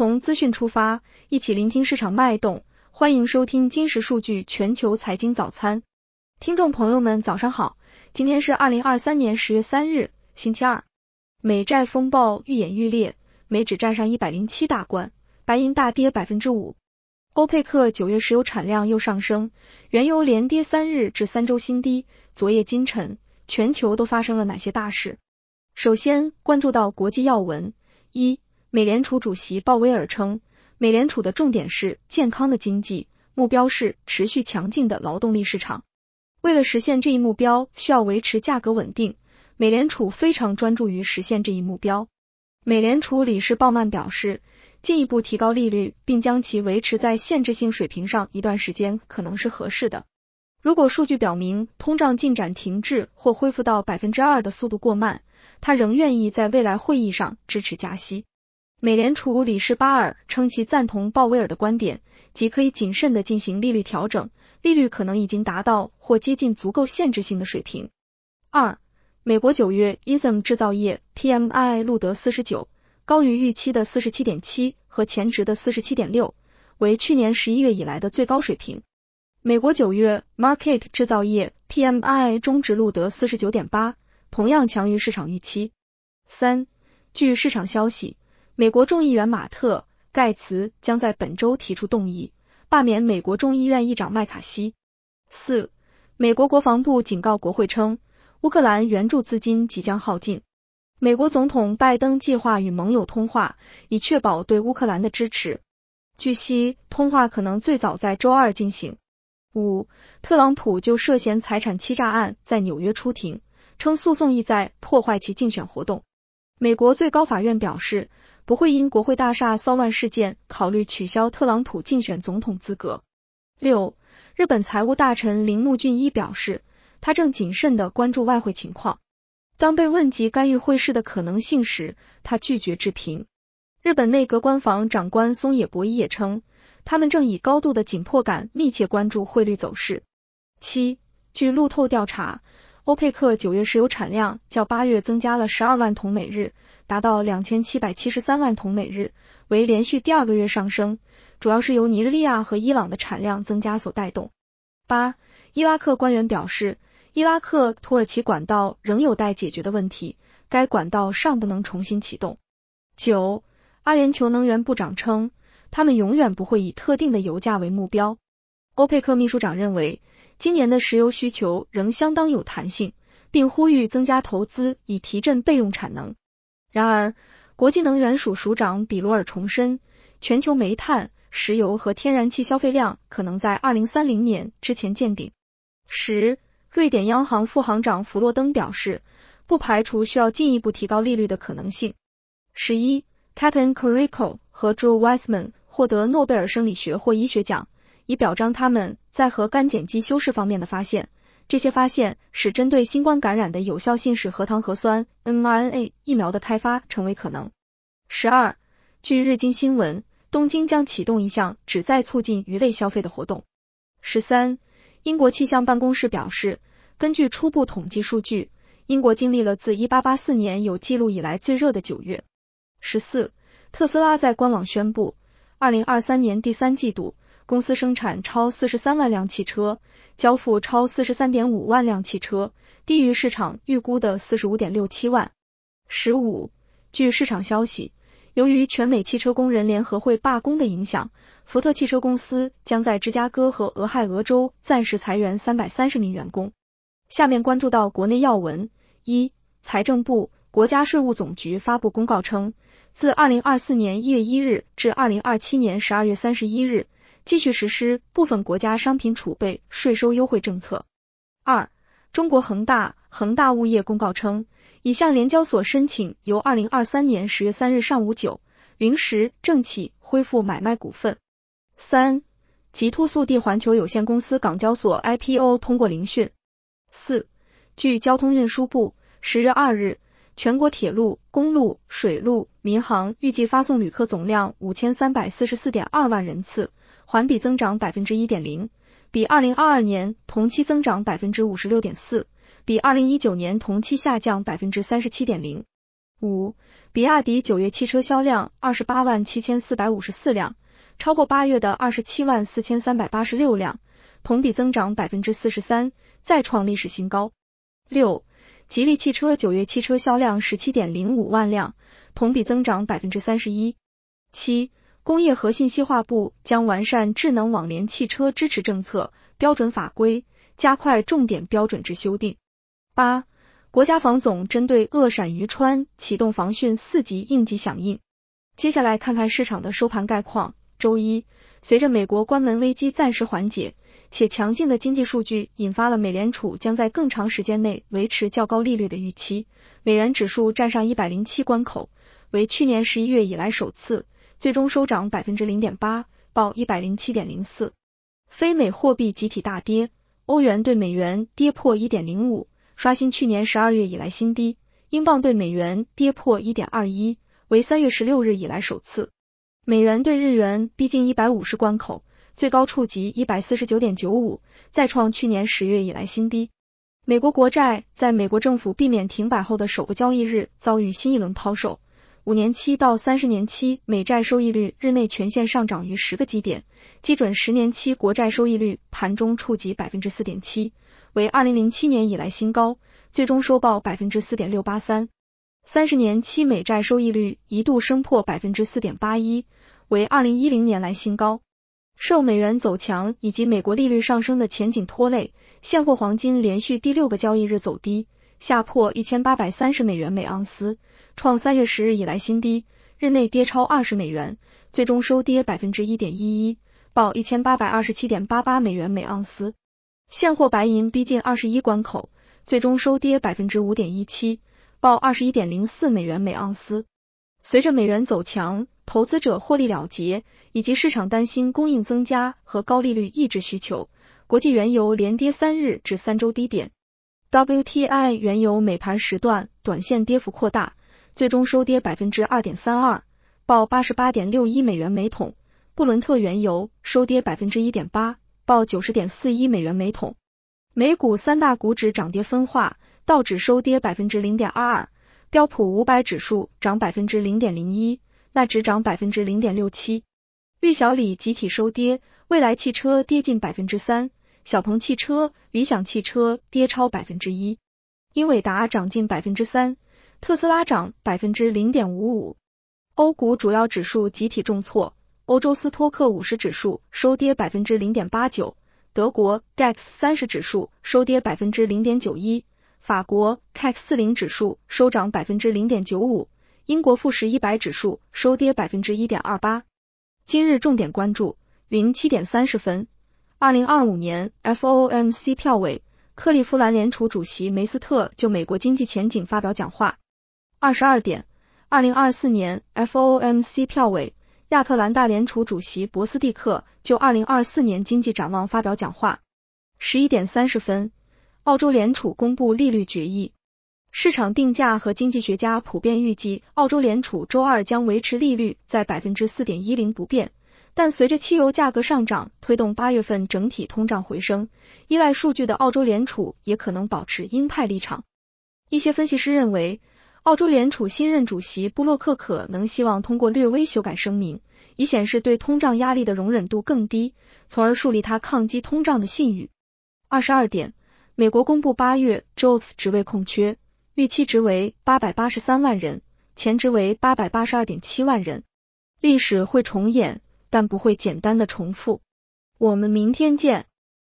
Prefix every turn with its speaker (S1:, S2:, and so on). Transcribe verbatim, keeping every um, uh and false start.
S1: 从资讯出发，一起聆听市场脉动。欢迎收听金石数据全球财经早餐。听众朋友们早上好，今天是二零二三年十月三日，星期二。美债风暴愈演愈烈，美指站上一百零七大关，白银大跌 百分之五。欧佩克九月石油产量又上升，原油连跌三日至三周新低。昨夜今晨，全球都发生了哪些大事？首先关注到国际要闻。一、美联储主席鲍威尔称，美联储的重点是健康的经济，目标是持续强劲的劳动力市场。为了实现这一目标，需要维持价格稳定，美联储非常专注于实现这一目标。美联储理事鲍曼表示，进一步提高利率并将其维持在限制性水平上一段时间可能是合适的。如果数据表明通胀进展停滞或恢复到 百分之二 的速度过慢，他仍愿意在未来会议上支持加息。美联储理事巴尔称其赞同鲍威尔的观点，即可以谨慎地进行利率调整，利率可能已经达到或接近足够限制性的水平。二、美国九月 I S M 制造业 P M I 录得四十九，高于预期的 四十七点七 和前值的 四十七点六， 为去年十一月以来的最高水平。美国九月 Market 制造业 P M I 中值录得 四十九点八， 同样强于市场预期。三、据市场消息，美国众议员马特·盖茨将在本周提出动议，罢免美国众议院议长麦卡锡。四、美国国防部警告国会称，乌克兰援助资金即将耗尽。美国总统拜登计划与盟友通话，以确保对乌克兰的支持。据悉，通话可能最早在周二进行。五、特朗普就涉嫌财产欺诈案在纽约出庭，称诉讼意在破坏其竞选活动。美国最高法院表示，不会因国会大厦骚乱事件考虑取消特朗普竞选总统资格。六、日本财务大臣铃木俊一表示，他正谨慎地关注外汇情况。当被问及干预汇市的可能性时，他拒绝置评。日本内阁官房长官松野博一也称，他们正以高度的紧迫感密切关注汇率走势。七、据路透调查，欧佩克九月石油产量较八月增加了十二万桶每日，达到两千七百七十三万桶每日，为连续第二个月上升，主要是由尼日利亚和伊朗的产量增加所带动。八、伊拉克官员表示，伊拉克土耳其管道仍有待解决的问题，该管道尚不能重新启动。九、阿联酋能源部长称，他们永远不会以特定的油价为目标。欧佩克秘书长认为，今年的石油需求仍相当有弹性，并呼吁增加投资以提振备用产能。然而，国际能源署署长比罗尔重申，全球煤炭、石油和天然气消费量可能在二零三零年之前见顶。十、瑞典央行副行长弗洛登表示，不排除需要进一步提高利率的可能性。十一、Katalin Karikó 和 Drew Weissman 获得诺贝尔生理学或医学奖，以表彰他们在核苷碱基修饰方面的发现。这些发现使针对新冠感染的有效信使核糖核酸 m R N A 疫苗的开发成为可能。十二、据日经新闻，东京将启动一项旨在促进鱼类消费的活动。十三、英国气象办公室表示，根据初步统计数据，英国经历了自一八八四年有记录以来最热的九月。十四、特斯拉在官网宣布，二零二三年第三季度，公司生产超四十三万辆汽车，交付超 四十三点五万辆汽车，低于市场预估的 四十五点六七万。十五、据市场消息，由于全美汽车工人联合会罢工的影响，福特汽车公司将在芝加哥和俄亥俄州暂时裁员三百三十名员工。下面关注到国内要闻。一、财政部、国家税务总局发布公告称，自二零二四年一月一日至二零二七年十二月三十一日，继续实施部分国家商品储备税收优惠政策。二、中国恒大、恒大物业公告称，已向联交所申请由二零二三年十月三日上午九零时正起恢复买卖股份。三、极兔速递环球有限公司港交所 I P O 通过聆讯。四、据交通运输部十月二日，全国铁路、公路、水路、民航预计发送旅客总量 五千三百四十四点二万人次，环比增长 百分之一点零， 比二零二二年同期增长 百分之五十六点四， 比二零一九年同期下降 百分之三十七点零。 五、比亚迪九月汽车销量二十八万七千四百五十四辆，超过八月的二十七万四千三百八十六辆，同比增长 百分之四十三， 再创历史新高。六、吉利汽车九月汽车销量 十七点零五万辆，同比增长 百分之三十一。七、工业和信息化部将完善智能网联汽车支持政策、标准法规，加快重点标准制修订。八、国家防总针对鄂陕渝川启动防汛四级应急响应。接下来看看市场的收盘概况。周一，随着美国关门危机暂时缓解，且强劲的经济数据引发了美联储将在更长时间内维持较高利率的预期，美元指数站上一百零七关口，为去年十一月以来首次，最终收涨 百分之零点八， 报 一百零七点零四。非美货币集体大跌，欧元对美元跌破 一点零五， 刷新去年十二月以来新低，英镑对美元跌破 一点二一， 为三月十六日以来首次。美元对日元逼近一百五十关口，最高触及 一百四十九点九五， 再创去年十月以来新低。美国国债在美国政府避免停摆后的首个交易日遭遇新一轮抛售，五年期到三十年期美债收益率日内全线上涨逾十个基点，基准十年期国债收益率盘中触及 百分之四点七， 为二零零七年以来新高，最终收报 百分之四点六八三。三十年期美债收益率一度升破 百分之四点八一， 为二零一零年来新高。受美元走强以及美国利率上升的前景拖累，现货黄金连续第六个交易日走低，下破一千八百三十美元每盎司，创三月十日以来新低，日内跌超二十美元，最终收跌 百分之一点一一， 报 一千八百二十七点八八美元每盎司。现货白银逼近二十一关口，最终收跌 百分之五点一七，报 二十一点零四美元每盎司。随着美元走强，投资者获利了结，以及市场担心供应增加和高利率抑制需求，国际原油连跌三日至三周低点。W T I 原油美盘时段短线跌幅扩大，最终收跌 百分之二点三二， 报 八十八点六一美元每桶。布伦特原油收跌 百分之一点八， 报 九十点四一美元每桶。美股三大股指涨跌分化，道指收跌 百分之零点二二， 标普五百指数涨 百分之零点零一， 纳指涨 百分之零点六七。玉小李集体收跌，蔚来汽车跌近 百分之三， 小鹏汽车、理想汽车跌超 百分之一， 英伟达涨近 百分之三， 特斯拉涨 百分之零点五五。欧股主要指数集体重挫，欧洲斯托克五十指数收跌 百分之零点八九， 德国 D A X 三十指数收跌 百分之零点九一， 法国 C A C 四十指数收涨 百分之零点九五， 英国富时一百指数收跌 百分之一点二八。今日重点关注，零七点三十分，二零二五年 F O M C 票委，克利夫兰联储主席梅斯特就美国经济前景发表讲话。二十二点，二零二四年 F O M C 票委，亚特兰大联储主席博斯蒂克就二零二四年经济展望发表讲话。十一点三十分，澳洲联储公布利率决议。市场定价和经济学家普遍预计，澳洲联储周二将维持利率在 百分之四点一零 不变，但随着汽油价格上涨推动八月份整体通胀回升，依赖数据的澳洲联储也可能保持鹰派立场。一些分析师认为，澳洲联储新任主席布洛克可能希望通过略微修改声明，以显示对通胀压力的容忍度更低，从而树立他抗击通胀的信誉。二十二点，美国公布八月 Jobs 职位空缺，预期值为八百八十三万人，前值为 八百八十二点七万人。历史会重演，但不会简单的重复。我们明天见。